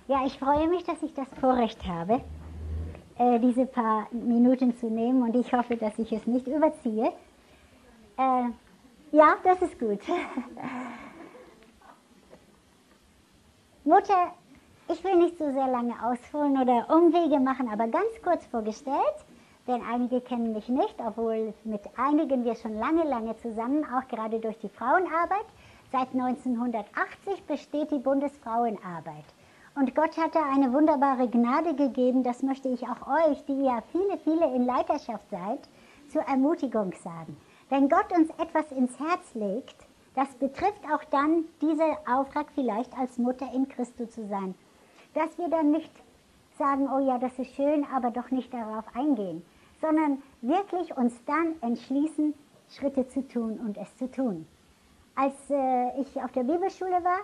Ja, ich freue mich, dass ich das Vorrecht habe, diese paar Minuten zu nehmen und ich hoffe, dass ich es nicht überziehe. Ja, das ist gut. Mutter, ich will nicht so sehr lange ausholen oder Umwege machen, aber ganz kurz vorgestellt, denn einige kennen mich nicht, obwohl mit einigen wir schon lange zusammen, auch gerade durch die Frauenarbeit. Seit 1980 besteht die Bundesfrauenarbeit. Und Gott hat da eine wunderbare Gnade gegeben, das möchte ich auch euch, die ja viele in Leiterschaft seid, zur Ermutigung sagen. Wenn Gott uns etwas ins Herz legt, das betrifft auch dann diesen Auftrag vielleicht als Mutter in Christus zu sein. Dass wir dann nicht sagen, oh ja, das ist schön, aber doch nicht darauf eingehen, sondern wirklich uns dann entschließen, Schritte zu tun und es zu tun. Als ich auf der Bibelschule war,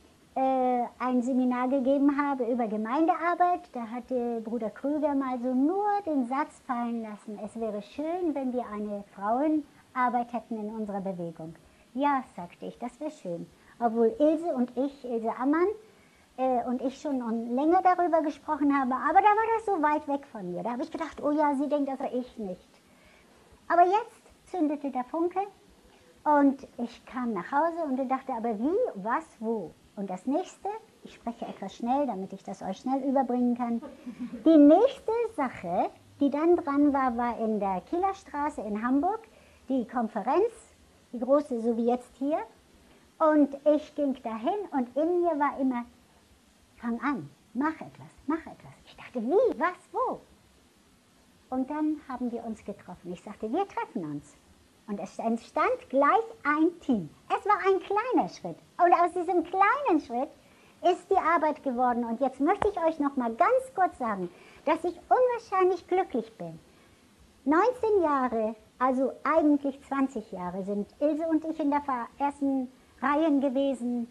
ein Seminar gegeben habe über Gemeindearbeit, da hatte Bruder Krüger mal so nur den Satz fallen lassen, es wäre schön, wenn wir eine Frauenarbeit hätten in unserer Bewegung. Ja, sagte ich, das wäre schön. Obwohl Ilse Ammann und ich schon länger darüber gesprochen habe, aber da war das so weit weg von mir. Da habe ich gedacht, oh ja, sie denkt das, aber ich nicht. Aber jetzt zündete der Funke und ich kam nach Hause und dachte, aber wie, was, wo? Und das nächste, ich spreche etwas schnell, damit ich das euch schnell überbringen kann. Die nächste Sache, die dann dran war, war in der Kieler Straße in Hamburg, die Konferenz, die große, so wie jetzt hier. Und ich ging dahin und in mir war immer, fang an, mach etwas. Ich dachte, wie, was, wo? Und dann haben wir uns getroffen. Ich sagte, wir treffen uns. Und es entstand gleich ein Team. Es war ein kleiner Schritt. Und aus diesem kleinen Schritt ist die Arbeit geworden. Und jetzt möchte ich euch noch mal ganz kurz sagen, dass ich unwahrscheinlich glücklich bin. 19 Jahre, also eigentlich 20 Jahre, sind Ilse und ich in der ersten Reihe gewesen.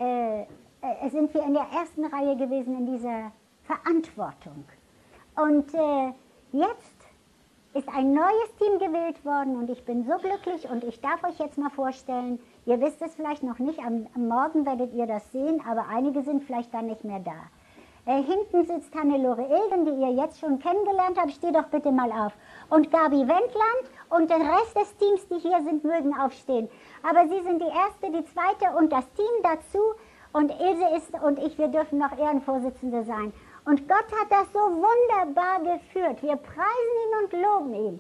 Sind wir in der ersten Reihe gewesen in dieser Verantwortung. Und jetzt ist ein neues Team gewählt worden und ich bin so glücklich und ich darf euch jetzt mal vorstellen, ihr wisst es vielleicht noch nicht, am Morgen werdet ihr das sehen, aber einige sind vielleicht dann nicht mehr da. Hinten sitzt Hannelore Ilgen, die ihr jetzt schon kennengelernt habt, steh doch bitte mal auf. Und Gabi Wendland und der Rest des Teams, die hier sind, mögen aufstehen. Aber sie sind die erste, die zweite und das Team dazu und Ilse ist und ich, wir dürfen noch Ehrenvorsitzende sein. Und Gott hat das so wunderbar geführt. Wir preisen ihn und loben ihn.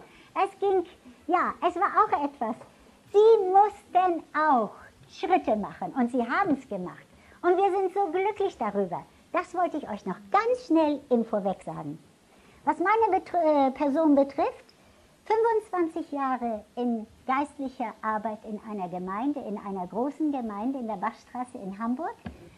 Es war auch etwas. Sie mussten auch Schritte machen und sie haben es gemacht. Und wir sind so glücklich darüber. Das wollte ich euch noch ganz schnell im Vorweg sagen. Was meine Person betrifft, 25 Jahre in geistlicher Arbeit in einer Gemeinde, in einer großen Gemeinde in der Bachstraße in Hamburg.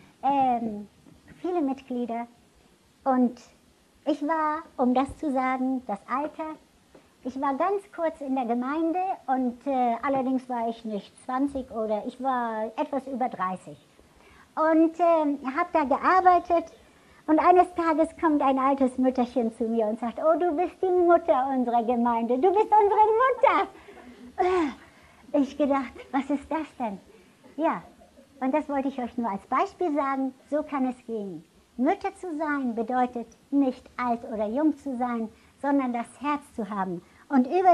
Viele Mitglieder. Und ich war, um das zu sagen, das Alter, ich war ganz kurz in der Gemeinde und allerdings war ich nicht 20 oder ich war etwas über 30. Und habe da gearbeitet und eines Tages kommt ein altes Mütterchen zu mir und sagt, oh, du bist die Mutter unserer Gemeinde, du bist unsere Mutter. Ich gedacht, was ist das denn? Ja, und das wollte ich euch nur als Beispiel sagen, so kann es gehen. Mütter zu sein bedeutet nicht alt oder jung zu sein, sondern das Herz zu haben. Und über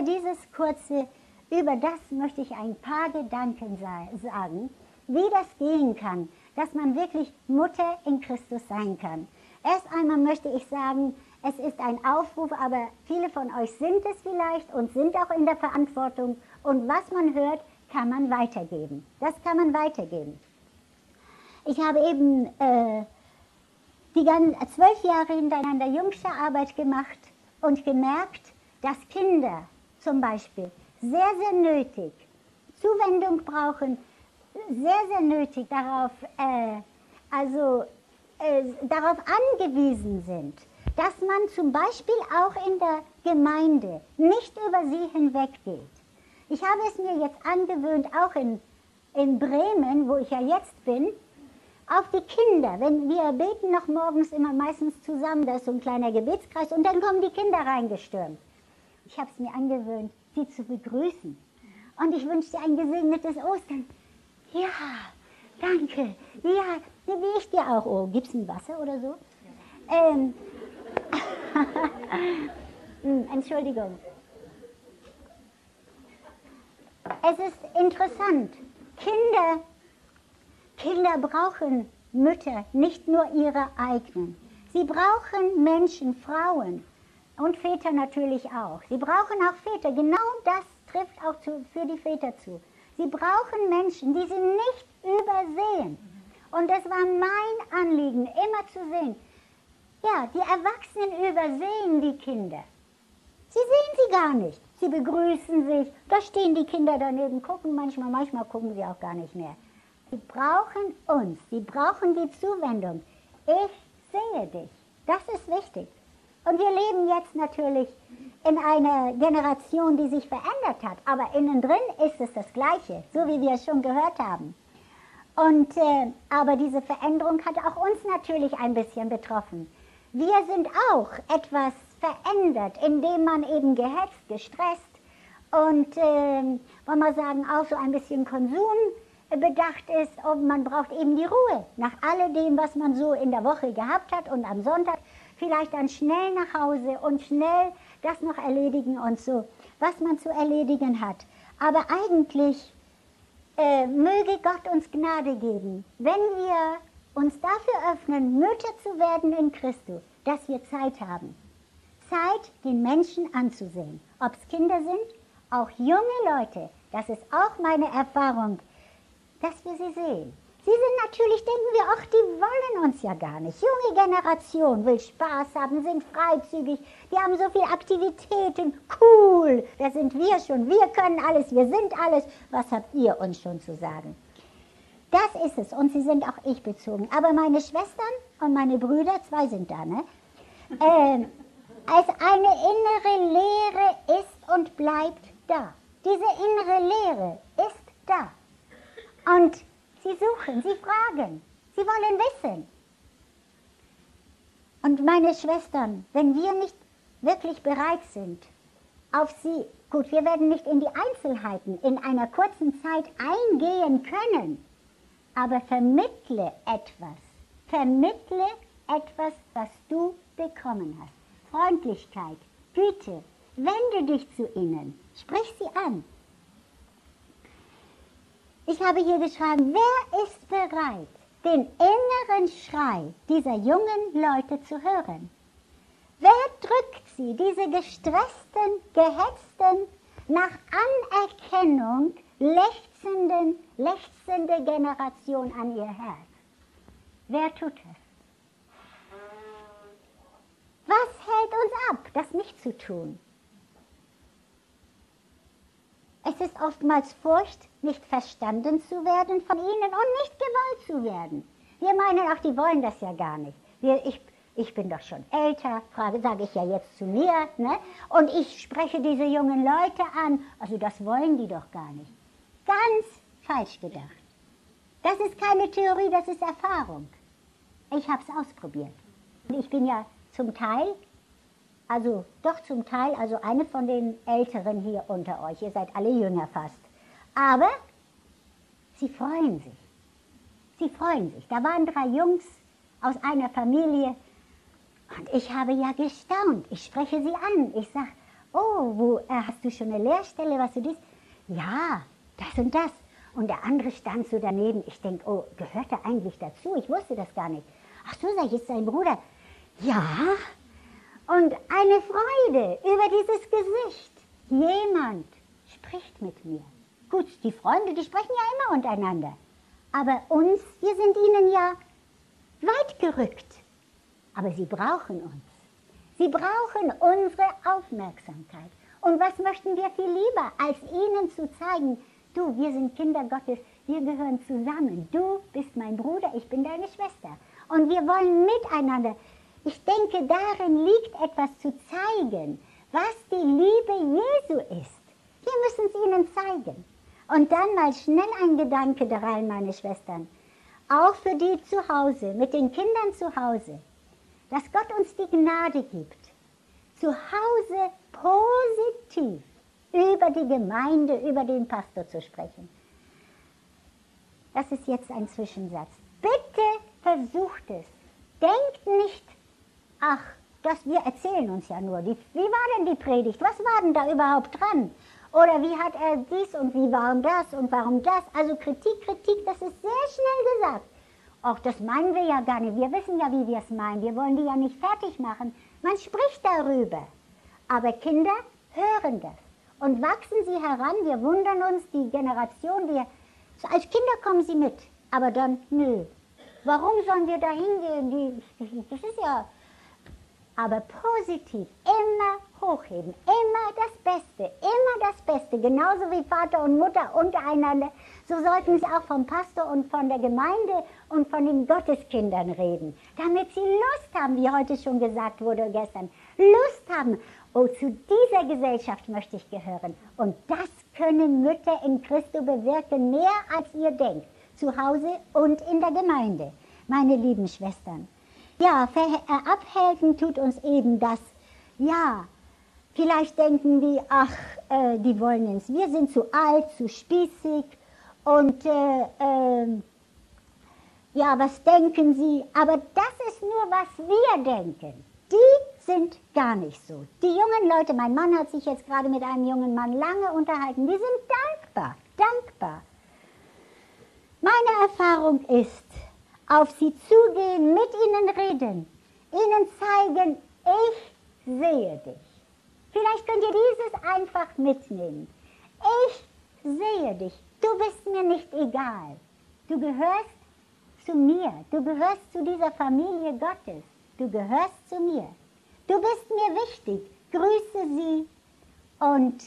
das möchte ich ein paar Gedanken sagen, wie das gehen kann, dass man wirklich Mutter in Christus sein kann. Erst einmal möchte ich sagen, es ist ein Aufruf, aber viele von euch sind es vielleicht und sind auch in der Verantwortung. Und was man hört, kann man weitergeben. Das kann man weitergeben. Ich habe eben 12 Jahre hintereinander Jungschararbeit gemacht und gemerkt, dass Kinder zum Beispiel sehr nötig Zuwendung brauchen, sehr nötig darauf angewiesen sind, dass man zum Beispiel auch in der Gemeinde nicht über sie hinweggeht. Ich habe es mir jetzt angewöhnt, auch in Bremen, wo ich ja jetzt bin, auf die Kinder, wenn wir beten noch morgens immer meistens zusammen, da ist so ein kleiner Gebetskreis und dann kommen die Kinder reingestürmt. Ich habe es mir angewöhnt, sie zu begrüßen. Und ich wünsche dir ein gesegnetes Ostern. Ja, danke. Ja, wie ich dir auch. Oh, gibt's ein Wasser oder so? Ähm, Entschuldigung. Es ist interessant. Kinder brauchen Mütter, nicht nur ihre eigenen. Sie brauchen Menschen, Frauen und Väter natürlich auch. Sie brauchen auch Väter. Genau das trifft auch für die Väter zu. Sie brauchen Menschen, die sie nicht übersehen. Und es war mein Anliegen, immer zu sehen, ja, die Erwachsenen übersehen die Kinder. Sie sehen sie gar nicht. Sie begrüßen sich. Da stehen die Kinder daneben, gucken manchmal gucken sie auch gar nicht mehr. Sie brauchen uns. Sie brauchen die Zuwendung. Ich sehe dich. Das ist wichtig. Und wir leben jetzt natürlich in einer Generation, die sich verändert hat. Aber innen drin ist es das Gleiche, so wie wir es schon gehört haben. Und, aber diese Veränderung hat auch uns natürlich ein bisschen betroffen. Wir sind auch etwas verändert, indem man eben gehetzt, gestresst und, wollen wir sagen, auch so ein bisschen konsumbedacht ist. Und man braucht eben die Ruhe nach alledem, was man so in der Woche gehabt hat und am Sonntag vielleicht dann schnell nach Hause und schnell das noch erledigen und so, was man zu erledigen hat. Aber eigentlich möge Gott uns Gnade geben, wenn wir uns dafür öffnen, Mütter zu werden in Christus, dass wir Zeit haben. Zeit, den Menschen anzusehen. Ob es Kinder sind, auch junge Leute, das ist auch meine Erfahrung, dass wir sie sehen. Sie sind natürlich, denken wir, ach, die wollen uns ja gar nicht. Junge Generation will Spaß haben, sind freizügig, die haben so viele Aktivitäten, cool, wer sind wir schon? Wir können alles, wir sind alles, was habt ihr uns schon zu sagen? Das ist es und sie sind auch ich bezogen. Aber meine Schwestern und meine Brüder, 2 sind da, ne? Als eine innere Leere ist und bleibt da. Diese innere Leere ist da. Und sie suchen, sie fragen, sie wollen wissen. Und meine Schwestern, wenn wir nicht wirklich bereit sind, auf sie, gut, wir werden nicht in die Einzelheiten in einer kurzen Zeit eingehen können, aber vermittle etwas, was du bekommen hast. Freundlichkeit, Güte, wende dich zu ihnen, sprich sie an. Ich habe hier geschrieben, wer ist bereit, den inneren Schrei dieser jungen Leute zu hören? Wer drückt sie, diese gestressten, gehetzten, nach Anerkennung lechzende Generation an ihr Herz? Wer tut es? Was hält uns ab, das nicht zu tun? Es ist oftmals Furcht, nicht verstanden zu werden von ihnen und nicht gewollt zu werden. Wir meinen auch, die wollen das ja gar nicht. Ich bin doch schon älter, sage ich ja jetzt zu mir, ne? Und ich spreche diese jungen Leute an. Also das wollen die doch gar nicht. Ganz falsch gedacht. Das ist keine Theorie, das ist Erfahrung. Ich habe es ausprobiert. Ich bin ja zum Teil also eine von den Älteren hier unter euch. Ihr seid alle jünger fast. Aber sie freuen sich. Sie freuen sich. Da waren 3 Jungs aus einer Familie und ich habe ja gestaunt. Ich spreche sie an. Ich sage, oh, hast du schon eine Lehrstelle, was du dies? Ja, das und das. Und der andere stand so daneben. Ich denke, oh, gehört er eigentlich dazu? Ich wusste das gar nicht. Ach so, sag ich, ist sein Bruder. Ja. Und eine Freude über dieses Gesicht. Jemand spricht mit mir. Gut, die Freunde, die sprechen ja immer untereinander. Aber uns, wir sind ihnen ja weit gerückt. Aber sie brauchen uns. Sie brauchen unsere Aufmerksamkeit. Und was möchten wir viel lieber, als ihnen zu zeigen, du, wir sind Kinder Gottes, wir gehören zusammen. Du bist mein Bruder, ich bin deine Schwester. Und wir wollen miteinander. Ich denke, darin liegt etwas zu zeigen, was die Liebe Jesu ist. Wir müssen es ihnen zeigen. Und dann mal schnell ein Gedanke da rein, meine Schwestern. Auch für die zu Hause, mit den Kindern zu Hause, dass Gott uns die Gnade gibt, zu Hause positiv über die Gemeinde, über den Pastor zu sprechen. Das ist jetzt ein Zwischensatz. Bitte versucht es. Denkt nicht, ach, wir erzählen uns ja nur. Wie war denn die Predigt? Was war denn da überhaupt dran? Oder wie hat er dies und wie warum das und warum das? Also Kritik, das ist sehr schnell gesagt. Auch das meinen wir ja gar nicht. Wir wissen ja, wie wir es meinen. Wir wollen die ja nicht fertig machen. Man spricht darüber. Aber Kinder hören das. Und wachsen sie heran. Wir wundern uns, die Generation, als Kinder kommen sie mit. Aber dann, nö. Warum sollen wir da hingehen? Das ist ja... Aber positiv, immer hochheben, immer das Beste, genauso wie Vater und Mutter untereinander, so sollten sie auch vom Pastor und von der Gemeinde und von den Gotteskindern reden, damit sie Lust haben, wie heute schon gesagt wurde gestern, Lust haben, oh, zu dieser Gesellschaft möchte ich gehören. Und das können Mütter in Christo bewirken, mehr als ihr denkt, zu Hause und in der Gemeinde, meine lieben Schwestern. Ja, abhelfen tut uns eben das, ja, vielleicht denken die, ach, die wollen uns, wir sind zu alt, zu spießig und ja, was denken sie? Aber das ist nur, was wir denken. Die sind gar nicht so. Die jungen Leute, mein Mann hat sich jetzt gerade mit einem jungen Mann lange unterhalten, die sind dankbar. Meine Erfahrung ist, auf sie zugehen, mit ihnen reden, ihnen zeigen, ich sehe dich. Vielleicht könnt ihr dieses einfach mitnehmen. Ich sehe dich, du bist mir nicht egal. Du gehörst zu mir, du gehörst zu dieser Familie Gottes, du gehörst zu mir. Du bist mir wichtig, grüße sie und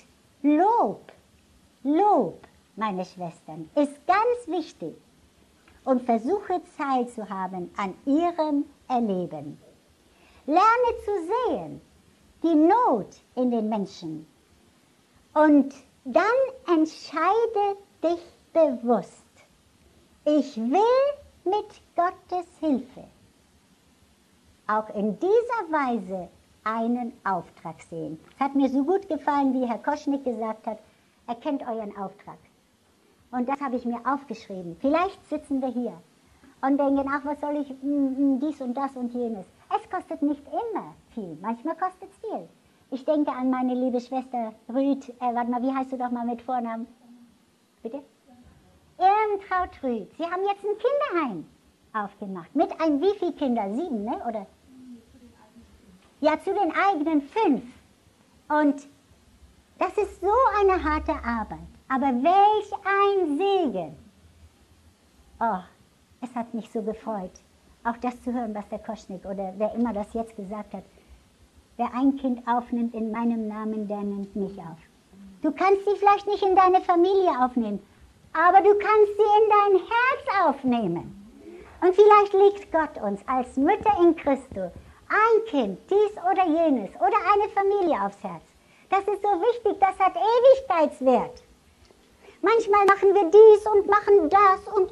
Lob, meine Schwestern, ist ganz wichtig. Und versuche teilzuhaben an ihrem Erleben. Lerne zu sehen, die Not in den Menschen. Und dann entscheide dich bewusst. Ich will mit Gottes Hilfe auch in dieser Weise einen Auftrag sehen. Es hat mir so gut gefallen, wie Herr Koschnick gesagt hat, erkennt euren Auftrag. Und das habe ich mir aufgeschrieben. Vielleicht sitzen wir hier und denken, ach, was soll ich, dies und das und jenes. Es kostet nicht immer viel, manchmal kostet es viel. Ich denke an meine liebe Schwester Rüd, warte mal, wie heißt du doch mal mit Vornamen? Bitte? Irmtraut Rüd. Sie haben jetzt ein Kinderheim aufgemacht. Mit wie viele Kinder? 7, ne? Oder? Ja, zu den eigenen 5. Und das ist so eine harte Arbeit. Aber welch ein Segen! Oh, es hat mich so gefreut, auch das zu hören, was der Koschnick oder wer immer das jetzt gesagt hat. Wer ein Kind aufnimmt in meinem Namen, der nimmt mich auf. Du kannst sie vielleicht nicht in deine Familie aufnehmen, aber du kannst sie in dein Herz aufnehmen. Und vielleicht legt Gott uns als Mütter in Christo ein Kind, dies oder jenes oder eine Familie aufs Herz. Das ist so wichtig, das hat Ewigkeitswert. Manchmal machen wir dies und machen das und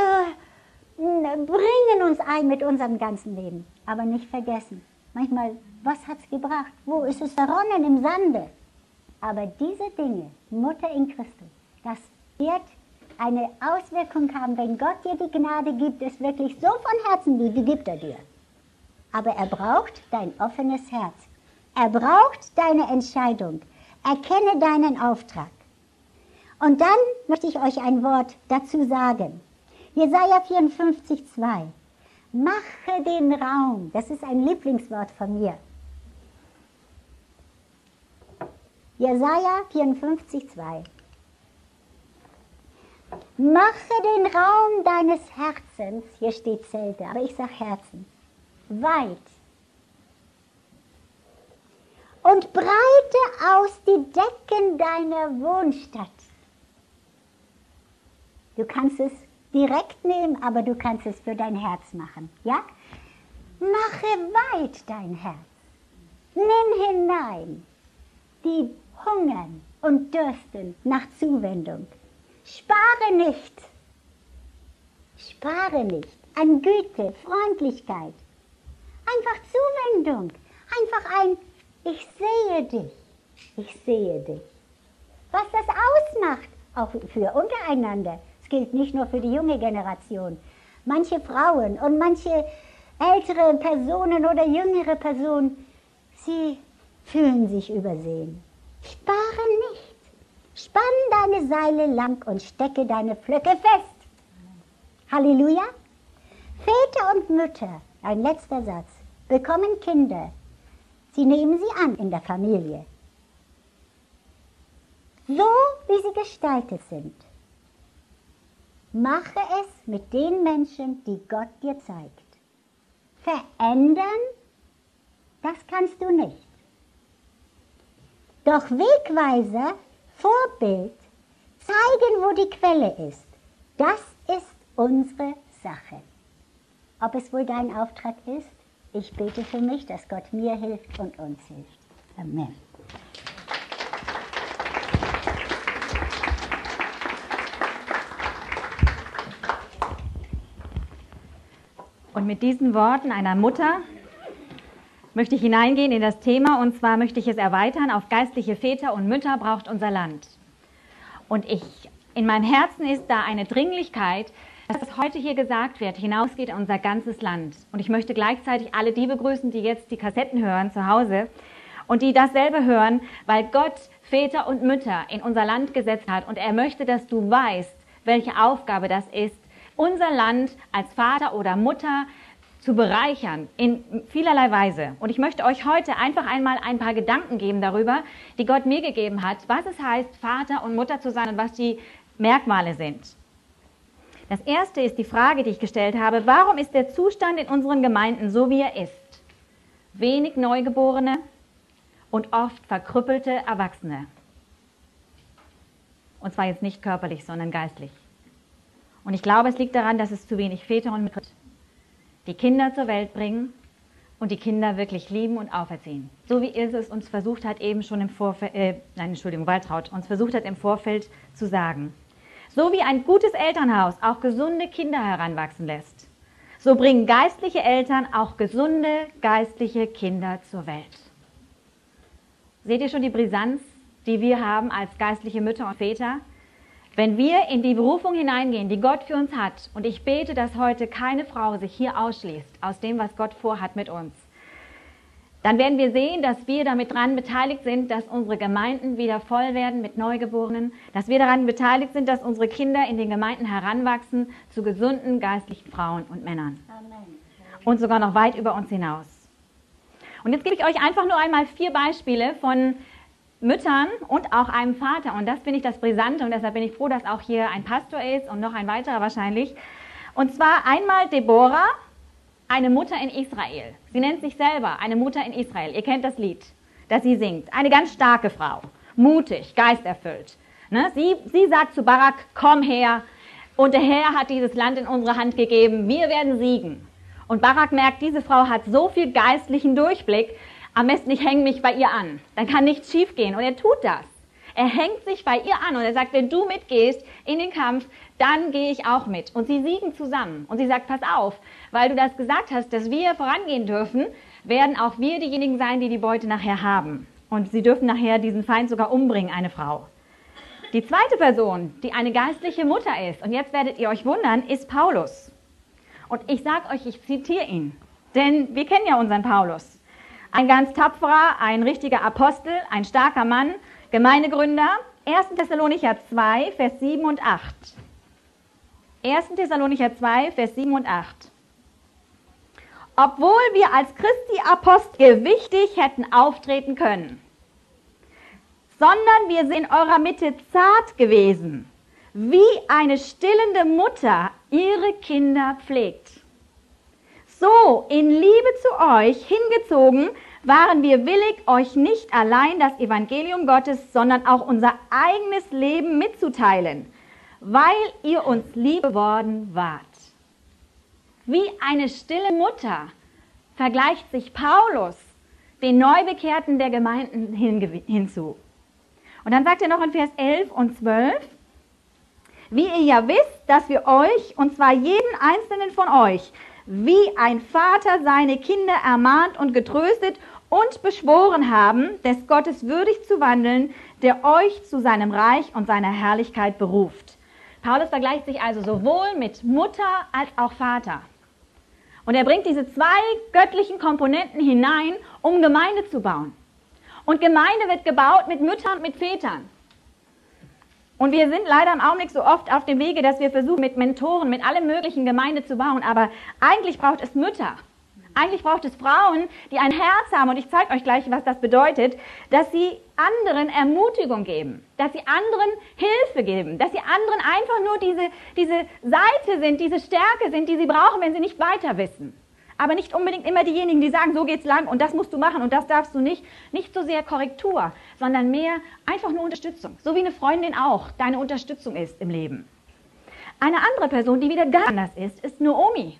bringen uns ein mit unserem ganzen Leben. Aber nicht vergessen, manchmal, was hat es gebracht? Wo ist es verronnen? Im Sande. Aber diese Dinge, Mutter in Christus, das wird eine Auswirkung haben, wenn Gott dir die Gnade gibt, es wirklich so von Herzen liebt, die gibt er dir. Aber er braucht dein offenes Herz. Er braucht deine Entscheidung. Erkenne deinen Auftrag. Und dann möchte ich euch ein Wort dazu sagen. Jesaja 54,2. Mache den Raum. Das ist ein Lieblingswort von mir. Jesaja 54,2. Mache den Raum deines Herzens, hier steht Zelte, aber ich sage Herzen, weit. Und breite aus die Decken deiner Wohnstadt. Du kannst es direkt nehmen, aber du kannst es für dein Herz machen. Ja? Mache weit dein Herz. Nimm hinein, die hungern und dürsten nach Zuwendung. Spare nicht an Güte, Freundlichkeit. Einfach Zuwendung, einfach ein Ich sehe dich. Was das ausmacht, auch für untereinander. Es gilt nicht nur für die junge Generation. Manche Frauen und manche ältere Personen oder jüngere Personen, sie fühlen sich übersehen. Spare nicht. Spann deine Seile lang und stecke deine Pflöcke fest. Halleluja. Väter und Mütter, ein letzter Satz, bekommen Kinder. Sie nehmen sie an in der Familie. So wie sie gestaltet sind. Mache es mit den Menschen, die Gott dir zeigt. Verändern, das kannst du nicht. Doch Wegweiser, Vorbild, zeigen, wo die Quelle ist, das ist unsere Sache. Ob es wohl dein Auftrag ist? Ich bete für mich, dass Gott mir hilft und uns hilft. Amen. Und mit diesen Worten einer Mutter möchte ich hineingehen in das Thema, und zwar möchte ich es erweitern auf geistliche Väter und Mütter braucht unser Land. Und in meinem Herzen ist da eine Dringlichkeit, dass es heute hier gesagt wird, hinausgeht in unser ganzes Land. Und ich möchte gleichzeitig alle die begrüßen, die jetzt die Kassetten hören zu Hause und die dasselbe hören, weil Gott Väter und Mütter in unser Land gesetzt hat und er möchte, dass du weißt, welche Aufgabe das ist, unser Land als Vater oder Mutter zu bereichern in vielerlei Weise. Und ich möchte euch heute einfach einmal ein paar Gedanken geben darüber, die Gott mir gegeben hat, was es heißt, Vater und Mutter zu sein und was die Merkmale sind. Das erste ist die Frage, die ich gestellt habe, warum ist der Zustand in unseren Gemeinden so, wie er ist? Wenig Neugeborene und oft verkrüppelte Erwachsene. Und zwar jetzt nicht körperlich, sondern geistlich. Und ich glaube, es liegt daran, dass es zu wenig Väter und Mütter gibt, die Kinder zur Welt bringen und die Kinder wirklich lieben und auferziehen. So wie Ilse es uns versucht hat, eben schon im Vorfeld, Waltraud, uns versucht hat, im Vorfeld zu sagen. So wie ein gutes Elternhaus auch gesunde Kinder heranwachsen lässt, so bringen geistliche Eltern auch gesunde geistliche Kinder zur Welt. Seht ihr schon die Brisanz, die wir haben als geistliche Mütter und Väter? Wenn wir in die Berufung hineingehen, die Gott für uns hat, und ich bete, dass heute keine Frau sich hier ausschließt aus dem, was Gott vorhat mit uns, dann werden wir sehen, dass wir damit daran beteiligt sind, dass unsere Gemeinden wieder voll werden mit Neugeborenen, dass wir daran beteiligt sind, dass unsere Kinder in den Gemeinden heranwachsen zu gesunden geistlichen Frauen und Männern. Amen. Und sogar noch weit über uns hinaus. Und jetzt gebe ich euch einfach nur einmal 4 Beispiele von Müttern und auch einem Vater. Und das finde ich das Brisante und deshalb bin ich froh, dass auch hier ein Pastor ist und noch ein weiterer wahrscheinlich. Und zwar einmal Deborah, eine Mutter in Israel. Sie nennt sich selber eine Mutter in Israel. Ihr kennt das Lied, das sie singt. Eine ganz starke Frau, mutig, geisterfüllt. Ne? Sie sagt zu Barak, komm her. Und der Herr hat dieses Land in unsere Hand gegeben. Wir werden siegen. Und Barak merkt, diese Frau hat so viel geistlichen Durchblick, am besten ich hänge mich bei ihr an. Dann kann nichts schief gehen. Und er tut das. Er hängt sich bei ihr an und er sagt, wenn du mitgehst in den Kampf, dann gehe ich auch mit. Und sie siegen zusammen. Und sie sagt, pass auf, weil du das gesagt hast, dass wir vorangehen dürfen, werden auch wir diejenigen sein, die die Beute nachher haben. Und sie dürfen nachher diesen Feind sogar umbringen, eine Frau. Die zweite Person, die eine geistliche Mutter ist, und jetzt werdet ihr euch wundern, ist Paulus. Und ich sage euch, ich zitiere ihn. Denn wir kennen ja unseren Paulus. Ein ganz tapferer, ein richtiger Apostel, ein starker Mann, Gemeindegründer. 1. Thessalonicher 2, Vers 7 und 8. 1. Thessalonicher 2, Vers 7 und 8. Obwohl wir als Christi Apostel gewichtig hätten auftreten können, sondern wir sind in eurer Mitte zart gewesen, wie eine stillende Mutter ihre Kinder pflegt. So in Liebe zu euch hingezogen, waren wir willig, euch nicht allein das Evangelium Gottes, sondern auch unser eigenes Leben mitzuteilen, weil ihr uns lieb geworden wart. Wie eine stille Mutter vergleicht sich Paulus den Neubekehrten der Gemeinden hinzu. Und dann sagt er noch in Vers 11 und 12, wie ihr ja wisst, dass wir euch, und zwar jeden einzelnen von euch, wie ein Vater seine Kinder ermahnt und getröstet und beschworen haben, des Gottes würdig zu wandeln, der euch zu seinem Reich und seiner Herrlichkeit beruft. Paulus vergleicht sich also sowohl mit Mutter als auch Vater. Und er bringt diese zwei göttlichen Komponenten hinein, um Gemeinde zu bauen. Und Gemeinde wird gebaut mit Müttern und mit Vätern. Und wir sind leider im Augenblick so oft auf dem Wege, dass wir versuchen, mit Mentoren, mit allem möglichen Gemeinde zu bauen. Aber eigentlich braucht es Mütter. Eigentlich braucht es Frauen, die ein Herz haben. Und ich zeige euch gleich, was das bedeutet, dass sie anderen Ermutigung geben, dass sie anderen Hilfe geben, dass sie anderen einfach nur diese Seite sind, diese Stärke sind, die sie brauchen, wenn sie nicht weiter wissen. Aber nicht unbedingt immer diejenigen, die sagen, so geht's lang und das musst du machen und das darfst du nicht. Nicht so sehr Korrektur, sondern mehr einfach nur Unterstützung. So wie eine Freundin auch deine Unterstützung ist im Leben. Eine andere Person, die wieder ganz anders ist Naomi.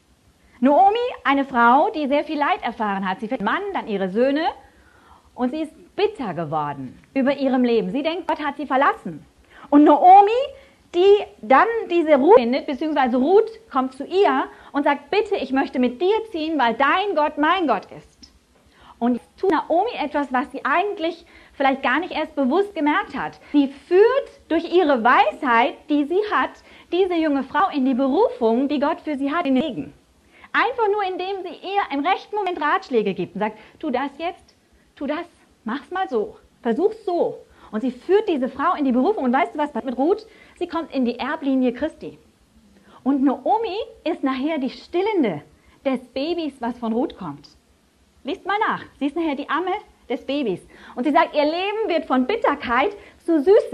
Naomi, eine Frau, die sehr viel Leid erfahren hat. Sie findet einen Mann, dann ihre Söhne und sie ist bitter geworden über ihrem Leben. Sie denkt, Gott hat sie verlassen. Und Naomi, die dann diese Ruth findet, beziehungsweise Ruth kommt zu ihr und sagt, bitte, ich möchte mit dir ziehen, weil dein Gott mein Gott ist. Und jetzt tut Naomi etwas, was sie eigentlich vielleicht gar nicht erst bewusst gemerkt hat. Sie führt durch ihre Weisheit, die sie hat, diese junge Frau in die Berufung, die Gott für sie hat, in den Segen. Einfach nur, indem sie ihr im rechten Moment Ratschläge gibt und sagt, tu das jetzt, tu das, mach's mal so, versuch's so. Und sie führt diese Frau in die Berufung. Und weißt du was mit Ruth? Sie kommt in die Erblinie Christi. Und Naomi ist nachher die Stillende des Babys, was von Ruth kommt. Liest mal nach. Sie ist nachher die Amme des Babys. Und sie sagt, ihr Leben wird von Bitterkeit zu Süße,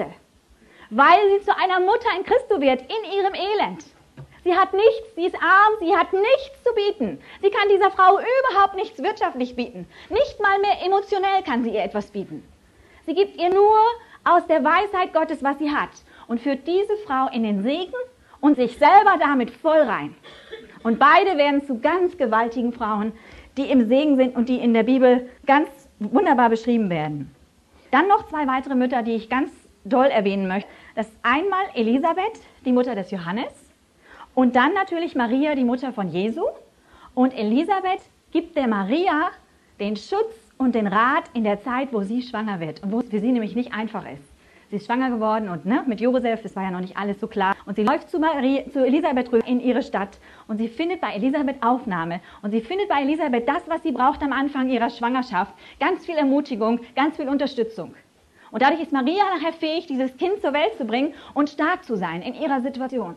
weil sie zu einer Mutter in Christo wird, in ihrem Elend. Sie hat nichts, sie ist arm, sie hat nichts zu bieten. Sie kann dieser Frau überhaupt nichts wirtschaftlich bieten. Nicht mal mehr emotionell kann sie ihr etwas bieten. Sie gibt ihr nur aus der Weisheit Gottes, was sie hat. Und führt diese Frau in den Segen und sich selber damit voll rein. Und beide werden zu ganz gewaltigen Frauen, die im Segen sind und die in der Bibel ganz wunderbar beschrieben werden. Dann noch zwei weitere Mütter, die ich ganz doll erwähnen möchte. Das ist einmal Elisabeth, die Mutter des Johannes. Und dann natürlich Maria, die Mutter von Jesu. Und Elisabeth gibt der Maria den Schutz und den Rat in der Zeit, wo sie schwanger wird. Und wo es für sie nämlich nicht einfach ist. Sie ist schwanger geworden und mit Josef, das war ja noch nicht alles so klar. Und sie läuft zu Elisabeth rüber in ihre Stadt und sie findet bei Elisabeth Aufnahme. Und sie findet bei Elisabeth das, was sie braucht am Anfang ihrer Schwangerschaft. Ganz viel Ermutigung, ganz viel Unterstützung. Und dadurch ist Maria nachher fähig, dieses Kind zur Welt zu bringen und stark zu sein in ihrer Situation.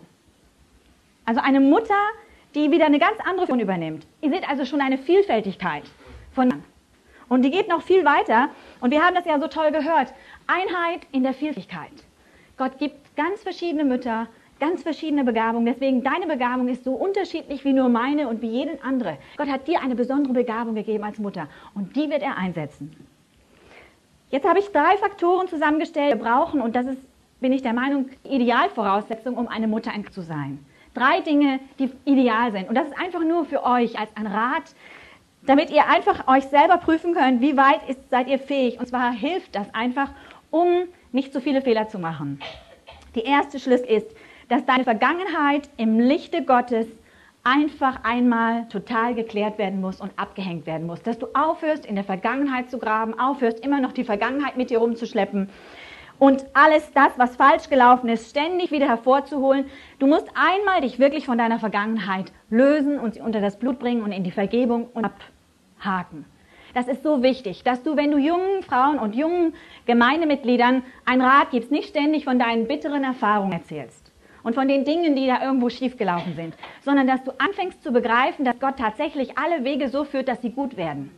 Also eine Mutter, die wieder eine ganz andere Funktion übernimmt. Ihr seht also schon eine Vielfältigkeit von Männern. Und die geht noch viel weiter. Und wir haben das ja so toll gehört. Einheit in der Vielfältigkeit. Gott gibt ganz verschiedene Mütter, ganz verschiedene Begabungen. Deswegen, deine Begabung ist so unterschiedlich wie nur meine und wie jeden andere. Gott hat dir eine besondere Begabung gegeben als Mutter. Und die wird er einsetzen. Jetzt habe ich 3 Faktoren zusammengestellt, die wir brauchen. Und das ist, bin ich der Meinung, die Idealvoraussetzung, um eine Mutter zu sein. 3 Dinge, die ideal sind. Und das ist einfach nur für euch als ein Rat, damit ihr einfach euch selber prüfen könnt, wie weit seid ihr fähig. Und zwar hilft das einfach, um nicht so viele Fehler zu machen. Die erste Schlüssel ist, dass deine Vergangenheit im Lichte Gottes einfach einmal total geklärt werden muss und abgehängt werden muss. Dass du aufhörst, in der Vergangenheit zu graben, aufhörst, immer noch die Vergangenheit mit dir rumzuschleppen und alles das, was falsch gelaufen ist, ständig wieder hervorzuholen. Du musst einmal dich wirklich von deiner Vergangenheit lösen und sie unter das Blut bringen und in die Vergebung und abhaken. Das ist so wichtig, dass du, wenn du jungen Frauen und jungen Gemeindemitgliedern einen Rat gibst, nicht ständig von deinen bitteren Erfahrungen erzählst und von den Dingen, die da irgendwo schiefgelaufen sind, sondern dass du anfängst zu begreifen, dass Gott tatsächlich alle Wege so führt, dass sie gut werden.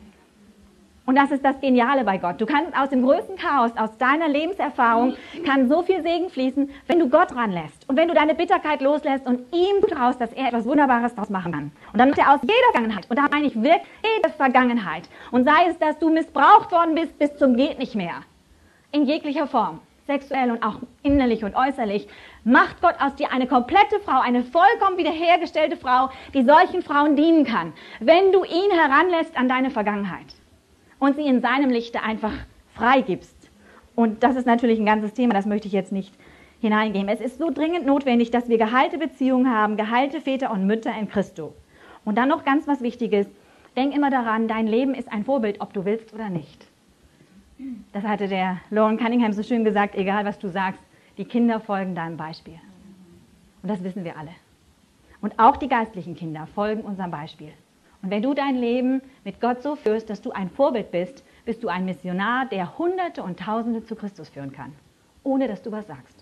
Und das ist das Geniale bei Gott. Du kannst aus dem größten Chaos, aus deiner Lebenserfahrung, kann so viel Segen fließen, wenn du Gott ranlässt. Und wenn du deine Bitterkeit loslässt und ihm traust, dass er etwas Wunderbares daraus machen kann. Und dann macht er aus jeder Vergangenheit, und da meine ich wirklich jede Vergangenheit, und sei es, dass du missbraucht worden bist bis zum geht nicht mehr, in jeglicher Form, sexuell und auch innerlich und äußerlich, macht Gott aus dir eine komplette Frau, eine vollkommen wiederhergestellte Frau, die solchen Frauen dienen kann, wenn du ihn heranlässt an deine Vergangenheit. Und sie in seinem Lichte einfach freigibst. Und das ist natürlich ein ganzes Thema, das möchte ich jetzt nicht hineingeben. Es ist so dringend notwendig, dass wir geheilte Beziehungen haben, geheilte Väter und Mütter in Christo. Und dann noch ganz was Wichtiges, denk immer daran, dein Leben ist ein Vorbild, ob du willst oder nicht. Das hatte der Lauren Cunningham so schön gesagt, egal was du sagst, die Kinder folgen deinem Beispiel. Und das wissen wir alle. Und auch die geistlichen Kinder folgen unserem Beispiel. Und wenn du dein Leben mit Gott so führst, dass du ein Vorbild bist, bist du ein Missionar, der Hunderte und Tausende zu Christus führen kann, ohne dass du was sagst.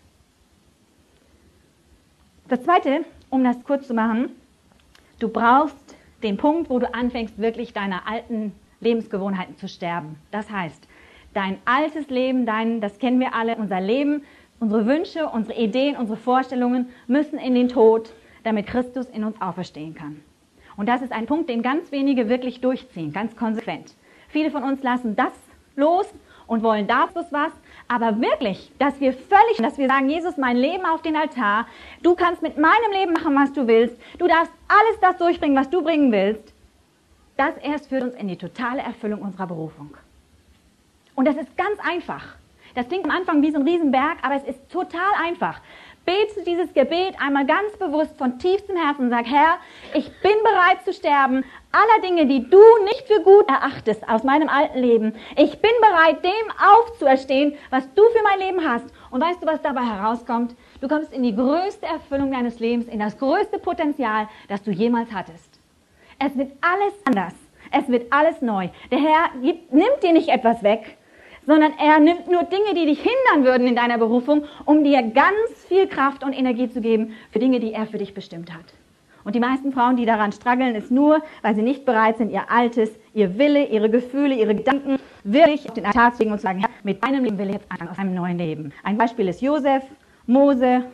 Das Zweite, um das kurz zu machen, du brauchst den Punkt, wo du anfängst, wirklich deiner alten Lebensgewohnheiten zu sterben. Das heißt, dein altes Leben, das kennen wir alle, unser Leben, unsere Wünsche, unsere Ideen, unsere Vorstellungen müssen in den Tod, damit Christus in uns auferstehen kann. Und das ist ein Punkt, den ganz wenige wirklich durchziehen, ganz konsequent. Viele von uns lassen das los und wollen dafür was, aber wirklich, dass wir sagen, Jesus, mein Leben auf den Altar, du kannst mit meinem Leben machen, was du willst, du darfst alles das durchbringen, was du bringen willst, das erst führt uns in die totale Erfüllung unserer Berufung. Und das ist ganz einfach. Das klingt am Anfang wie so ein Riesenberg, aber es ist total einfach. Bete dieses Gebet einmal ganz bewusst von tiefstem Herzen und sag, Herr, ich bin bereit zu sterben, aller Dinge, die du nicht für gut erachtest aus meinem alten Leben. Ich bin bereit, dem aufzuerstehen, was du für mein Leben hast. Und weißt du, was dabei herauskommt? Du kommst in die größte Erfüllung deines Lebens, in das größte Potenzial, das du jemals hattest. Es wird alles anders. Es wird alles neu. Der Herr nimmt dir nicht etwas weg, sondern er nimmt nur Dinge, die dich hindern würden in deiner Berufung, um dir ganz viel Kraft und Energie zu geben für Dinge, die er für dich bestimmt hat. Und die meisten Frauen, die daran strugglen, ist nur, weil sie nicht bereit sind, ihr Altes, ihr Wille, ihre Gefühle, ihre Gedanken wirklich auf den Altar zu legen und zu sagen, Herr, mit deinem Leben will ich jetzt anfangen, aus einem neuen Leben. Ein Beispiel ist Josef, Mose,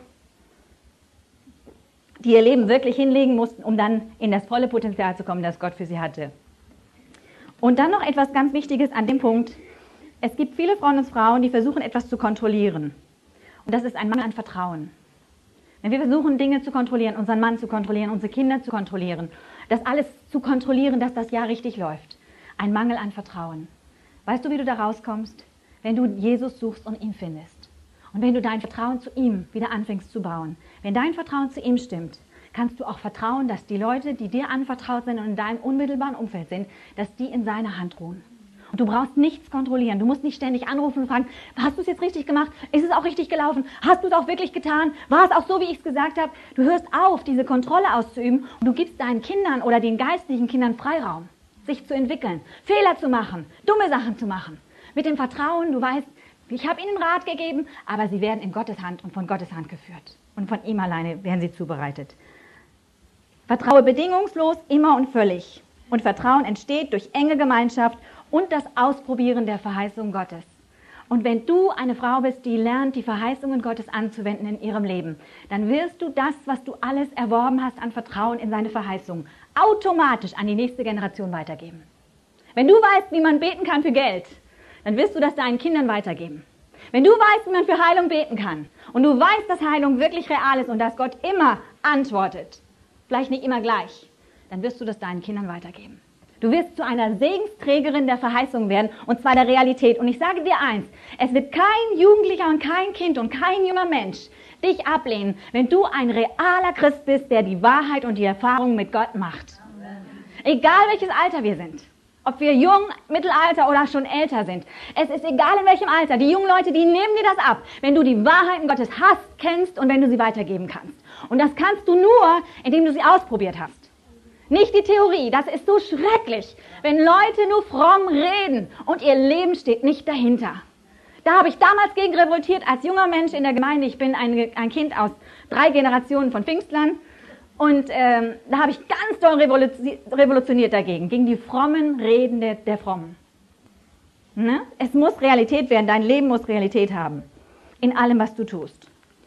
die ihr Leben wirklich hinlegen mussten, um dann in das volle Potenzial zu kommen, das Gott für sie hatte. Und dann noch etwas ganz Wichtiges an dem Punkt: Es gibt viele Frauen, die versuchen, etwas zu kontrollieren. Und das ist ein Mangel an Vertrauen. Wenn wir versuchen, Dinge zu kontrollieren, unseren Mann zu kontrollieren, unsere Kinder zu kontrollieren, das alles zu kontrollieren, dass das ja richtig läuft. Ein Mangel an Vertrauen. Weißt du, wie du da rauskommst? Wenn du Jesus suchst und ihn findest. Und wenn du dein Vertrauen zu ihm wieder anfängst zu bauen. Wenn dein Vertrauen zu ihm stimmt, kannst du auch vertrauen, dass die Leute, die dir anvertraut sind und in deinem unmittelbaren Umfeld sind, dass die in seiner Hand ruhen. Und du brauchst nichts kontrollieren. Du musst nicht ständig anrufen und fragen, hast du es jetzt richtig gemacht? Ist es auch richtig gelaufen? Hast du es auch wirklich getan? War es auch so, wie ich es gesagt habe? Du hörst auf, diese Kontrolle auszuüben und du gibst deinen Kindern oder den geistlichen Kindern Freiraum, sich zu entwickeln, Fehler zu machen, dumme Sachen zu machen. Mit dem Vertrauen, du weißt, ich habe ihnen Rat gegeben, aber sie werden in Gottes Hand und von Gottes Hand geführt. Und von ihm alleine werden sie zubereitet. Vertraue bedingungslos, immer und völlig. Und Vertrauen entsteht durch enge Gemeinschaft und das Ausprobieren der Verheißung Gottes. Und wenn du eine Frau bist, die lernt, die Verheißungen Gottes anzuwenden in ihrem Leben, dann wirst du das, was du alles erworben hast an Vertrauen in seine Verheißungen, automatisch an die nächste Generation weitergeben. Wenn du weißt, wie man beten kann für Geld, dann wirst du das deinen Kindern weitergeben. Wenn du weißt, wie man für Heilung beten kann und du weißt, dass Heilung wirklich real ist und dass Gott immer antwortet, vielleicht nicht immer gleich, dann wirst du das deinen Kindern weitergeben. Du wirst zu einer Segensträgerin der Verheißung werden, und zwar der Realität. Und ich sage dir eins, es wird kein Jugendlicher und kein Kind und kein junger Mensch dich ablehnen, wenn du ein realer Christ bist, der die Wahrheit und die Erfahrung mit Gott macht. Egal welches Alter wir sind, ob wir jung, Mittelalter oder schon älter sind. Es ist egal in welchem Alter. Die jungen Leute, die nehmen dir das ab, wenn du die Wahrheiten Gottes hast, kennst und wenn du sie weitergeben kannst. Und das kannst du nur, indem du sie ausprobiert hast. Nicht die Theorie, das ist so schrecklich, wenn Leute nur fromm reden und ihr Leben steht nicht dahinter. Da habe ich damals gegen revoltiert als junger Mensch in der Gemeinde. Ich bin ein Kind aus 3 Generationen von Pfingstlern und da habe ich ganz doll revolutioniert dagegen, gegen die frommen Reden der Frommen. Ne? Es muss Realität werden, dein Leben muss Realität haben, in allem, was du tust.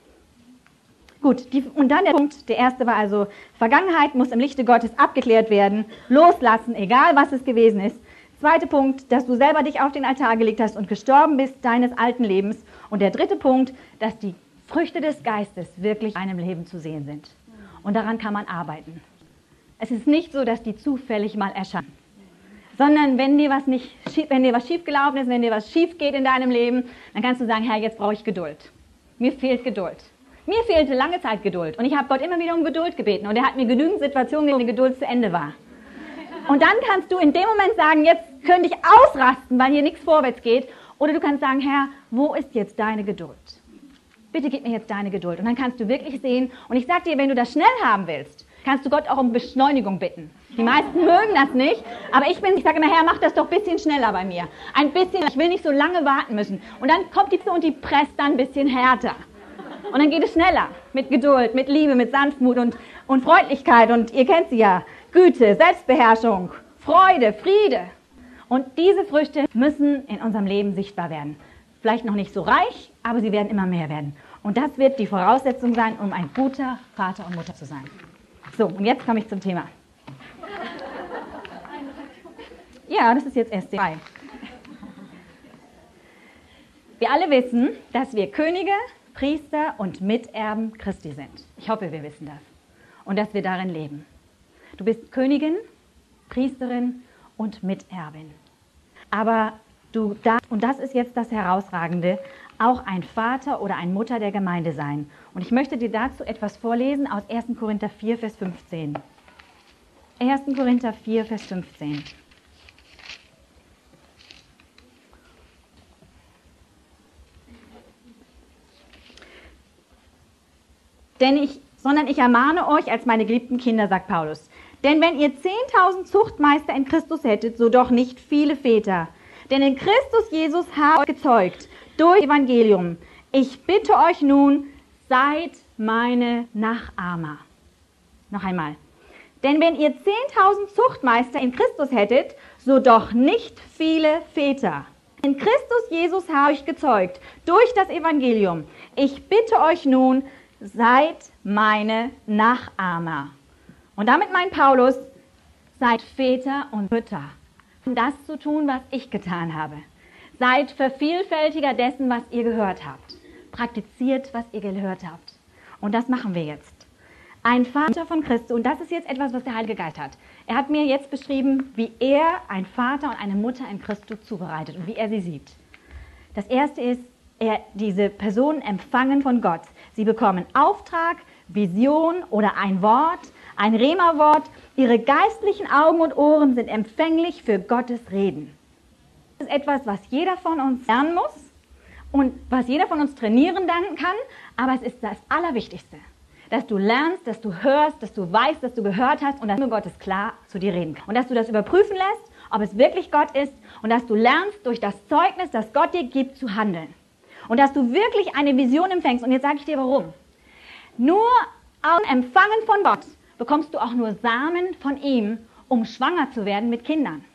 Gut, und dann der Punkt, der erste war also, Vergangenheit muss im Lichte Gottes abgeklärt werden, loslassen, egal was es gewesen ist. Zweiter Punkt, dass du selber dich auf den Altar gelegt hast und gestorben bist deines alten Lebens. Und der dritte Punkt, dass die Früchte des Geistes wirklich in deinem Leben zu sehen sind. Und daran kann man arbeiten. Es ist nicht so, dass die zufällig mal erscheinen, sondern wenn dir was schief gelaufen ist, wenn dir was schief geht in deinem Leben, dann kannst du sagen, Herr, jetzt brauche ich Geduld. Mir fehlt Geduld. Mir fehlte lange Zeit Geduld und ich habe Gott immer wieder um Geduld gebeten und er hat mir genügend Situationen gegeben, wo die Geduld zu Ende war. Und dann kannst du in dem Moment sagen, jetzt könnte ich ausrasten, weil hier nichts vorwärts geht. Oder du kannst sagen, Herr, wo ist jetzt deine Geduld? Bitte gib mir jetzt deine Geduld. Und dann kannst du wirklich sehen, und ich sage dir, wenn du das schnell haben willst, kannst du Gott auch um Beschleunigung bitten. Die meisten mögen das nicht, aber ich sage immer, Herr, mach das doch ein bisschen schneller bei mir. Ein bisschen, ich will nicht so lange warten müssen. Und dann kommt die und die presst dann ein bisschen härter. Und dann geht es schneller, mit Geduld, mit Liebe, mit Sanftmut und Freundlichkeit. Und ihr kennt sie ja, Güte, Selbstbeherrschung, Freude, Friede. Und diese Früchte müssen in unserem Leben sichtbar werden. Vielleicht noch nicht so reich, aber sie werden immer mehr werden. Und das wird die Voraussetzung sein, um ein guter Vater und Mutter zu sein. So, und jetzt komme ich zum Thema. Ja, das ist jetzt erst 3. Wir alle wissen, dass wir Könige, Priester und Miterben Christi sind. Ich hoffe, wir wissen das. Und dass wir darin leben. Du bist Königin, Priesterin und Miterbin. Aber du darfst, und das ist jetzt das Herausragende, auch ein Vater oder eine Mutter der Gemeinde sein. Und ich möchte dir dazu etwas vorlesen aus 1. Korinther 4, Vers 15. 1. Korinther 4, Vers 15. Sondern ich ermahne euch als meine geliebten Kinder, sagt Paulus. Denn wenn ihr 10.000 Zuchtmeister in Christus hättet, so doch nicht viele Väter. Denn in Christus Jesus habt ihr euch gezeugt durch Evangelium. Ich bitte euch nun, seid meine Nachahmer. Noch einmal. Denn wenn ihr 10.000 Zuchtmeister in Christus hättet, so doch nicht viele Väter. In Christus Jesus habe ich gezeugt durch das Evangelium. Ich bitte euch nun, seid meine Nachahmer. Und damit meint Paulus, seid Väter und Mütter. Das zu tun, was ich getan habe. Seid Vervielfältiger dessen, was ihr gehört habt. Praktiziert, was ihr gehört habt. Und das machen wir jetzt. Ein Vater von Christus, und das ist jetzt etwas, was der Heilige Geist hat. Er hat mir jetzt beschrieben, wie er ein Vater und eine Mutter in Christus zubereitet und wie er sie sieht. Das erste ist, diese Personen empfangen von Gott. Sie bekommen Auftrag, Vision oder ein Wort, ein Rema-Wort. Ihre geistlichen Augen und Ohren sind empfänglich für Gottes Reden. Das ist etwas, was jeder von uns lernen muss und was jeder von uns trainieren kann, aber es ist das Allerwichtigste, dass du lernst, dass du hörst, dass du weißt, dass du gehört hast und dass nur Gott es klar zu dir reden kann. Und dass du das überprüfen lässt, ob es wirklich Gott ist und dass du lernst, durch das Zeugnis, das Gott dir gibt, zu handeln. Und dass du wirklich eine Vision empfängst. Und jetzt sage ich dir warum. Nur aus Empfangen von Gott bekommst du auch nur Samen von ihm, um schwanger zu werden mit Kindern.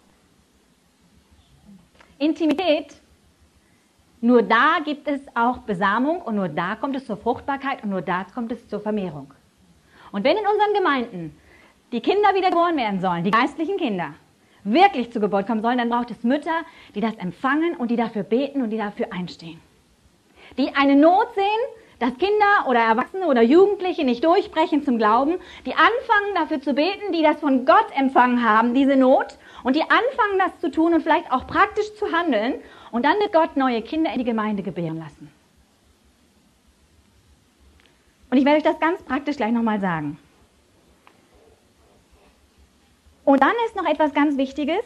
Intimität, nur da gibt es auch Besamung und nur da kommt es zur Fruchtbarkeit und nur da kommt es zur Vermehrung. Und wenn in unseren Gemeinden die Kinder wieder geboren werden sollen, die geistlichen Kinder, wirklich zur Geburt kommen sollen, dann braucht es Mütter, die das empfangen und die dafür beten und die dafür einstehen. Die eine Not sehen, dass Kinder oder Erwachsene oder Jugendliche nicht durchbrechen zum Glauben, die anfangen dafür zu beten, die das von Gott empfangen haben, diese Not, und die anfangen das zu tun und vielleicht auch praktisch zu handeln, und dann wird Gott neue Kinder in die Gemeinde gebären lassen. Und ich werde euch das ganz praktisch gleich nochmal sagen. Und dann ist noch etwas ganz Wichtiges.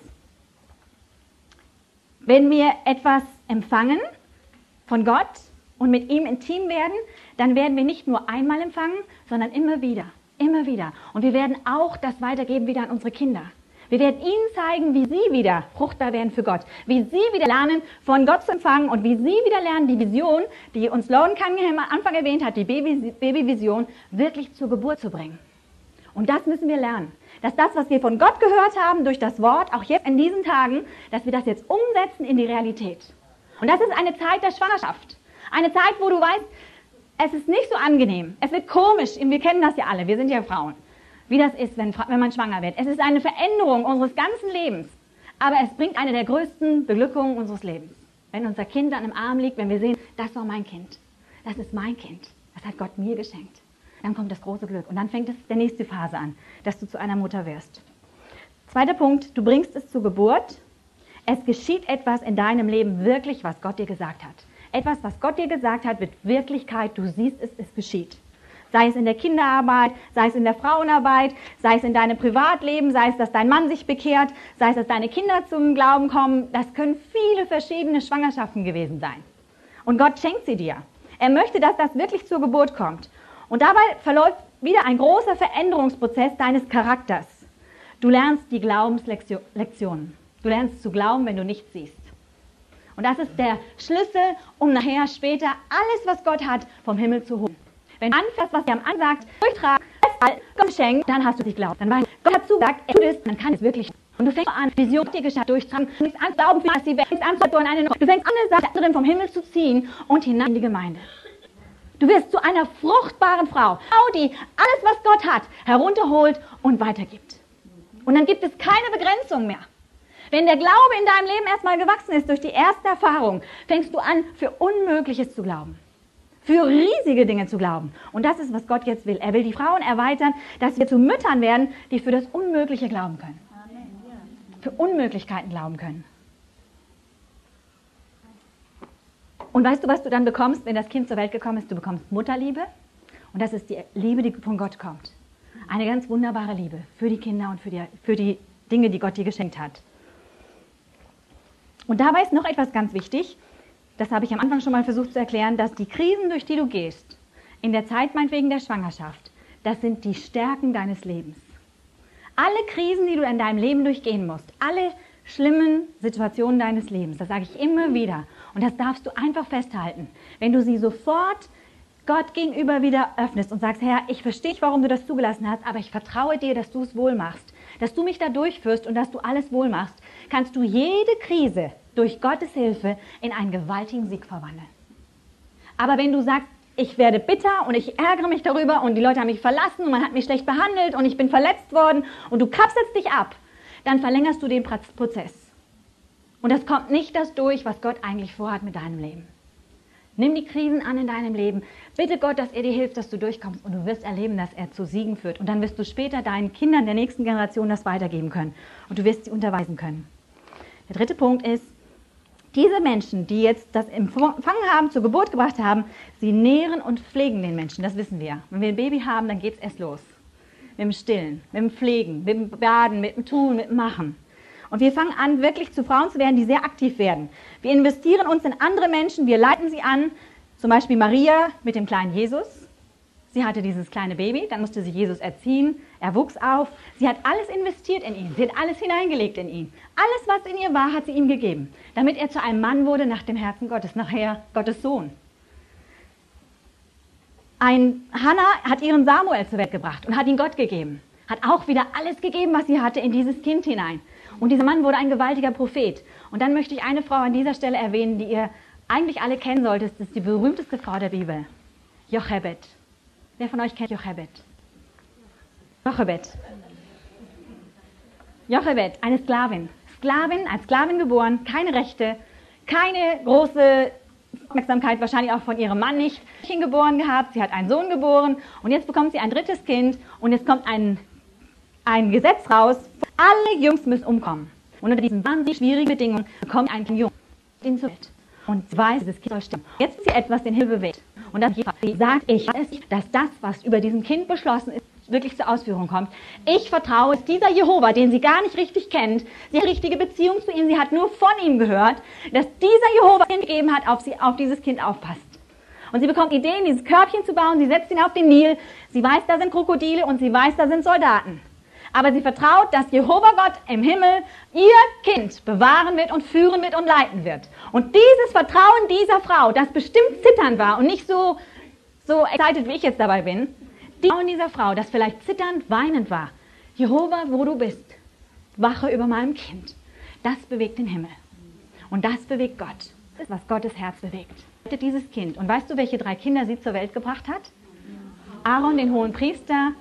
Wenn wir etwas empfangen von Gott und mit ihm intim werden, dann werden wir nicht nur einmal empfangen, sondern immer wieder, immer wieder. Und wir werden auch das weitergeben wieder an unsere Kinder. Wir werden ihnen zeigen, wie sie wieder fruchtbar werden für Gott, wie sie wieder lernen, von Gott zu empfangen und wie sie wieder lernen, die Vision, die uns Lauren Cunningham am Anfang erwähnt hat, die Babyvision, wirklich zur Geburt zu bringen. Und das müssen wir lernen. Dass das, was wir von Gott gehört haben, durch das Wort, auch jetzt in diesen Tagen, dass wir das jetzt umsetzen in die Realität. Und das ist eine Zeit der Schwangerschaft. Eine Zeit, wo du weißt, es ist nicht so angenehm. Es wird komisch. Wir kennen das ja alle. Wir sind ja Frauen. Wie das ist, wenn man schwanger wird. Es ist eine Veränderung unseres ganzen Lebens. Aber es bringt eine der größten Beglückungen unseres Lebens. Wenn unser Kind dann im Arm liegt, wenn wir sehen, das war mein Kind. Das ist mein Kind. Das hat Gott mir geschenkt. Dann kommt das große Glück. Und dann fängt es der nächste Phase an, dass du zu einer Mutter wirst. Zweiter Punkt, du bringst es zur Geburt. Es geschieht etwas in deinem Leben wirklich, was Gott dir gesagt hat. Etwas, was Gott dir gesagt hat, wird Wirklichkeit. Du siehst es, es geschieht. Sei es in der Kinderarbeit, sei es in der Frauenarbeit, sei es in deinem Privatleben, sei es, dass dein Mann sich bekehrt, sei es, dass deine Kinder zum Glauben kommen. Das können viele verschiedene Schwangerschaften gewesen sein. Und Gott schenkt sie dir. Er möchte, dass das wirklich zur Geburt kommt. Und dabei verläuft wieder ein großer Veränderungsprozess deines Charakters. Du lernst die Glaubenslektionen. Du lernst zu glauben, wenn du nichts siehst. Und das ist der Schlüssel, um nachher später alles, was Gott hat, vom Himmel zu holen. Wenn du anfängst, was er am Anfang sagt, durchtragen, Geschenk, dann hast du dich glaubt. Dann weißt du, Gott hat zugesagt, er tut es, dann kann es wirklich. Und du fängst an, Vision dir geschah durchtragen, du fängst an, glauben, dass sie weg, du fängst an, du fängst an, eine Sache vom Himmel zu ziehen und hinein in die Gemeinde. Du wirst zu einer fruchtbaren Frau, die alles, was Gott hat, herunterholt und weitergibt. Und dann gibt es keine Begrenzung mehr. Wenn der Glaube in deinem Leben erstmal gewachsen ist durch die erste Erfahrung, fängst du an, für Unmögliches zu glauben. Für riesige Dinge zu glauben. Und das ist, was Gott jetzt will. Er will die Frauen erweitern, dass wir zu Müttern werden, die für das Unmögliche glauben können. Für Unmöglichkeiten glauben können. Und weißt du, was du dann bekommst, wenn das Kind zur Welt gekommen ist? Du bekommst Mutterliebe. Und das ist die Liebe, die von Gott kommt. Eine ganz wunderbare Liebe für die Kinder und für die Dinge, die Gott dir geschenkt hat. Und dabei ist noch etwas ganz wichtig. Das habe ich am Anfang schon mal versucht zu erklären, dass die Krisen, durch die du gehst, in der Zeit meinetwegen der Schwangerschaft, das sind die Stärken deines Lebens. Alle Krisen, die du in deinem Leben durchgehen musst, alle schlimmen Situationen deines Lebens, das sage ich immer wieder, und das darfst du einfach festhalten, wenn du sie sofort Gott gegenüber wieder öffnest und sagst, Herr, ich verstehe nicht, warum du das zugelassen hast, aber ich vertraue dir, dass du es wohl machst, dass du mich da durchführst und dass du alles wohl machst, kannst du jede Krise durch Gottes Hilfe in einen gewaltigen Sieg verwandeln. Aber wenn du sagst, ich werde bitter und ich ärgere mich darüber und die Leute haben mich verlassen und man hat mich schlecht behandelt und ich bin verletzt worden und du kapselst dich ab, dann verlängerst du den Prozess. Und das kommt nicht das durch, was Gott eigentlich vorhat mit deinem Leben. Nimm die Krisen an in deinem Leben. Bitte Gott, dass er dir hilft, dass du durchkommst und du wirst erleben, dass er zu Siegen führt. Und dann wirst du später deinen Kindern der nächsten Generation das weitergeben können und du wirst sie unterweisen können. Der dritte Punkt ist, diese Menschen, die jetzt das empfangen haben, zur Geburt gebracht haben, sie nähren und pflegen den Menschen, das wissen wir. Wenn wir ein Baby haben, dann geht es erst los. Mit dem Stillen, mit dem Pflegen, mit dem Baden, mit dem Tun, mit dem Machen. Und wir fangen an, wirklich zu Frauen zu werden, die sehr aktiv werden. Wir investieren uns in andere Menschen, wir leiten sie an, zum Beispiel Maria mit dem kleinen Jesus. Sie hatte dieses kleine Baby, dann musste sie Jesus erziehen, er wuchs auf. Sie hat alles investiert in ihn, sie hat alles hineingelegt in ihn. Alles, was in ihr war, hat sie ihm gegeben, damit er zu einem Mann wurde nach dem Herzen Gottes, nachher Gottes Sohn. Hannah hat ihren Samuel zur Welt gebracht und hat ihn Gott gegeben. Hat auch wieder alles gegeben, was sie hatte, in dieses Kind hinein. Und dieser Mann wurde ein gewaltiger Prophet. Und dann möchte ich eine Frau an dieser Stelle erwähnen, die ihr eigentlich alle kennen solltet. Das ist die berühmteste Frau der Bibel. Jochebed. Wer von euch kennt Jochebed? Jochebed, eine Sklavin. Als Sklavin geboren, keine Rechte, keine große Aufmerksamkeit, wahrscheinlich auch von ihrem Mann nicht. Geboren gehabt, sie hat einen Sohn geboren und jetzt bekommt sie ein drittes Kind und jetzt kommt ein Gesetz raus, alle Jungs müssen umkommen. Und unter diesen wahnsinnig schwierigen Bedingungen bekommt ein Junge den zur Welt. Und sie weiß, dieses Kind soll sterben. Jetzt ist sie etwas den Himmel bewegt. Und dann sagt ich, dass das, was über diesem Kind beschlossen ist, wirklich zur Ausführung kommt. Ich vertraue, dass dieser Jehova, den sie gar nicht richtig kennt, sie hat eine richtige Beziehung zu ihm, sie hat nur von ihm gehört, dass dieser Jehova gegeben hat, auf dieses Kind aufpasst. Und sie bekommt Ideen, dieses Körbchen zu bauen, sie setzt ihn auf den Nil, sie weiß, da sind Krokodile und sie weiß, da sind Soldaten. Aber sie vertraut, dass Jehova Gott im Himmel ihr Kind bewahren wird und führen wird und leiten wird. Und dieses Vertrauen dieser Frau, das bestimmt zitternd war und nicht so excited, wie ich jetzt dabei bin, die Vertrauen dieser Frau, das vielleicht zitternd, weinend war. Jehova, wo du bist, wache über meinem Kind. Das bewegt den Himmel. Und das bewegt Gott. Das ist, was Gottes Herz bewegt. Dieses Kind. Und weißt du, welche 3 Kinder sie zur Welt gebracht hat? Aaron, den hohen Priester,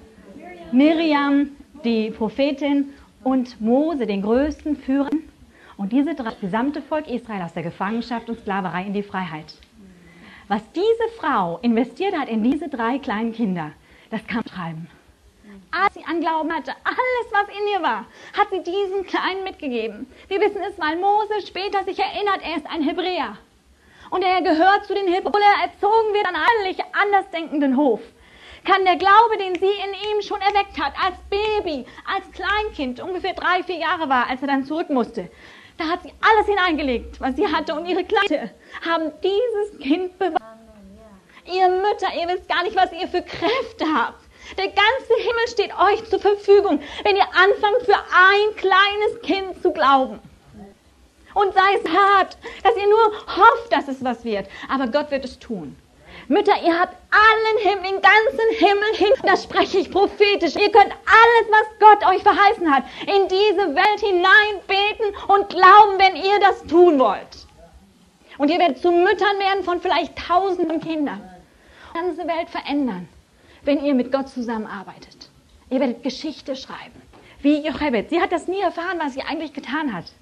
Miriam, die Prophetin und Mose, den größten Führer. Und diese 3, das gesamte Volk Israel aus der Gefangenschaft und Sklaverei in die Freiheit. Was diese Frau investiert hat in diese 3 kleinen Kinder, das kann man treiben. Als sie an Glauben hatte, alles, was in ihr war, hat sie diesen Kleinen mitgegeben. Wir wissen es, weil Mose später sich erinnert, er ist ein Hebräer. Und er gehört zu den Hebräern, er erzogen wird an einen völlig andersdenkenden Hof. Kann der Glaube, den sie in ihm schon erweckt hat, als Baby, als Kleinkind, ungefähr 3, 4 Jahre war, als er dann zurück musste, da hat sie alles hineingelegt, was sie hatte. Und ihre Kleine haben dieses Kind bewahrt. Ihr Mütter, ihr wisst gar nicht, was ihr für Kräfte habt. Der ganze Himmel steht euch zur Verfügung, wenn ihr anfangt, für ein kleines Kind zu glauben. Und sei es hart, dass ihr nur hofft, dass es was wird. Aber Gott wird es tun. Mütter, ihr habt den ganzen Himmel hin. Das spreche ich prophetisch. Ihr könnt alles, was Gott euch verheißen hat, in diese Welt hinein beten und glauben, wenn ihr das tun wollt. Und ihr werdet zu Müttern werden von vielleicht tausenden Kindern. Die ganze Welt verändern, wenn ihr mit Gott zusammenarbeitet. Ihr werdet Geschichte schreiben. Wie Jochebed. Sie hat das nie erfahren, was sie eigentlich getan hat.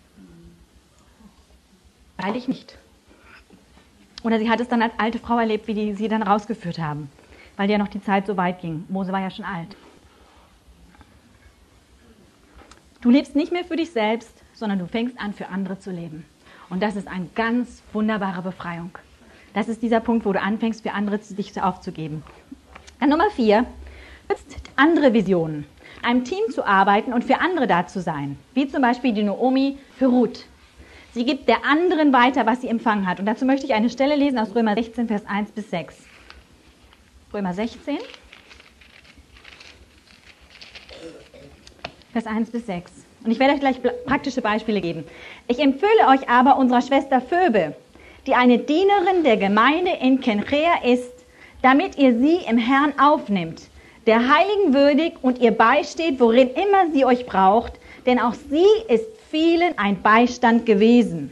Eigentlich nicht. Oder sie hat es dann als alte Frau erlebt, wie die sie dann rausgeführt haben. Weil ja noch die Zeit so weit ging. Mose war ja schon alt. Du lebst nicht mehr für dich selbst, sondern du fängst an, für andere zu leben. Und das ist eine ganz wunderbare Befreiung. Das ist dieser Punkt, wo du anfängst, für andere dich aufzugeben. Dann Nummer 4, andere Visionen. In einem Team zu arbeiten und für andere da zu sein. Wie zum Beispiel die Naomi für Ruth. Sie gibt der anderen weiter, was sie empfangen hat. Und dazu möchte ich eine Stelle lesen aus Römer 16, Vers 1 bis 6. Römer 16, Vers 1 bis 6. Und ich werde euch gleich praktische Beispiele geben. Ich empfehle euch aber unserer Schwester Phoebe, die eine Dienerin der Gemeinde in Kenchrea ist, damit ihr sie im Herrn aufnimmt, der Heiligen würdig und ihr beisteht, worin immer sie euch braucht, denn auch sie ist vielen ein Beistand gewesen.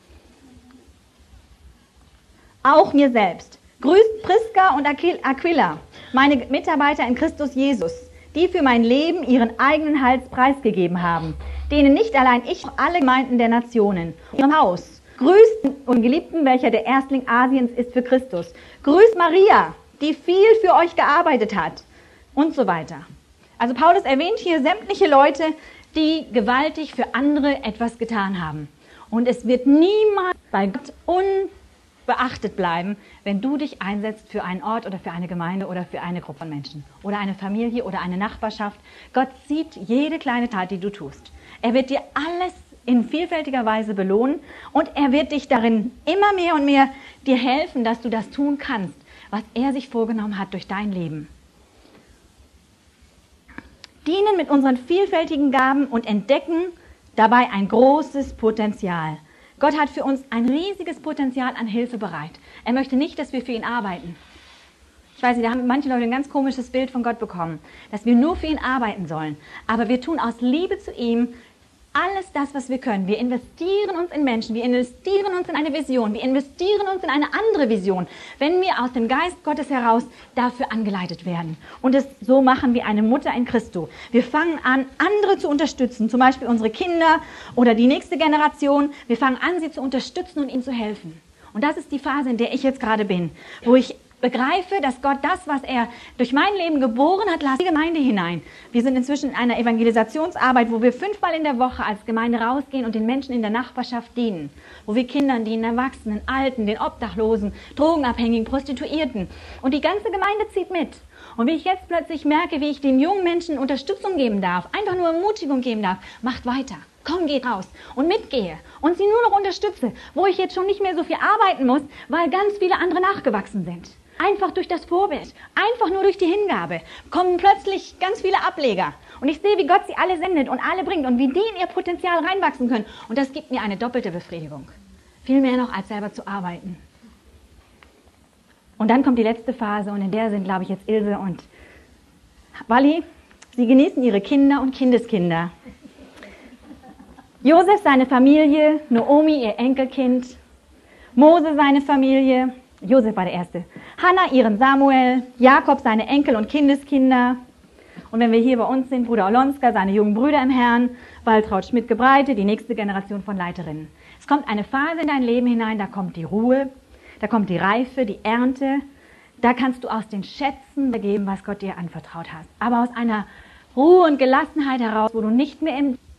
Auch mir selbst. Grüßt Priska und Aquila, meine Mitarbeiter in Christus Jesus, die für mein Leben ihren eigenen Hals preisgegeben haben, denen nicht allein ich, alle Gemeinden der Nationen, ihrem Haus. Grüßt und Geliebten, welcher der Erstling Asiens ist für Christus. Grüßt Maria, die viel für euch gearbeitet hat und so weiter. Also Paulus erwähnt hier sämtliche Leute, die gewaltig für andere etwas getan haben. Und es wird niemals bei Gott unbeachtet bleiben, wenn du dich einsetzt für einen Ort oder für eine Gemeinde oder für eine Gruppe von Menschen oder eine Familie oder eine Nachbarschaft. Gott sieht jede kleine Tat, die du tust. Er wird dir alles in vielfältiger Weise belohnen und er wird dich darin immer mehr und mehr dir helfen, dass du das tun kannst, was er sich vorgenommen hat durch dein Leben. Dienen mit unseren vielfältigen Gaben und entdecken dabei ein großes Potenzial. Gott hat für uns ein riesiges Potenzial an Hilfe bereit. Er möchte nicht, dass wir für ihn arbeiten. Ich weiß nicht, da haben manche Leute ein ganz komisches Bild von Gott bekommen, dass wir nur für ihn arbeiten sollen. Aber wir tun aus Liebe zu ihm alles das, was wir können. Wir investieren uns in Menschen, wir investieren uns in eine Vision, wir investieren uns in eine andere Vision, wenn wir aus dem Geist Gottes heraus dafür angeleitet werden. Und es so machen wie eine Mutter in Christo. Wir fangen an, andere zu unterstützen, zum Beispiel unsere Kinder oder die nächste Generation. Wir fangen an, sie zu unterstützen und ihnen zu helfen. Und das ist die Phase, in der ich jetzt gerade bin, wo ich begreife, dass Gott das, was er durch mein Leben geboren hat, lasst die Gemeinde hinein. Wir sind inzwischen in einer Evangelisationsarbeit, wo wir 5-mal in der Woche als Gemeinde rausgehen und den Menschen in der Nachbarschaft dienen. Wo wir Kindern dienen, Erwachsenen, Alten, den Obdachlosen, Drogenabhängigen, Prostituierten. Und die ganze Gemeinde zieht mit. Und wie ich jetzt plötzlich merke, wie ich den jungen Menschen Unterstützung geben darf, einfach nur Ermutigung geben darf, macht weiter. Komm, geht raus und mitgehe und sie nur noch unterstütze, wo ich jetzt schon nicht mehr so viel arbeiten muss, weil ganz viele andere nachgewachsen sind. Einfach durch das Vorbild, einfach nur durch die Hingabe, kommen plötzlich ganz viele Ableger. Und ich sehe, wie Gott sie alle sendet und alle bringt und wie die in ihr Potenzial reinwachsen können. Und das gibt mir eine doppelte Befriedigung. Viel mehr noch, als selber zu arbeiten. Und dann kommt die letzte Phase und in der sind, glaube ich, jetzt Ilse und Wally. Sie genießen ihre Kinder und Kindeskinder. Josef seine Familie, Naomi ihr Enkelkind, Mose seine Familie, Josef war der Erste, Hannah ihren Samuel, Jakob seine Enkel und Kindeskinder. Und wenn wir hier bei uns sind, Bruder Olonska, seine jungen Brüder im Herrn, Waltraud Schmidt-Gebreite, die nächste Generation von Leiterinnen. Es kommt eine Phase in dein Leben hinein, da kommt die Ruhe, da kommt die Reife, die Ernte. Da kannst du aus den Schätzen geben, was Gott dir anvertraut hat. Aber aus einer Ruhe und Gelassenheit heraus, wo du nicht mehr im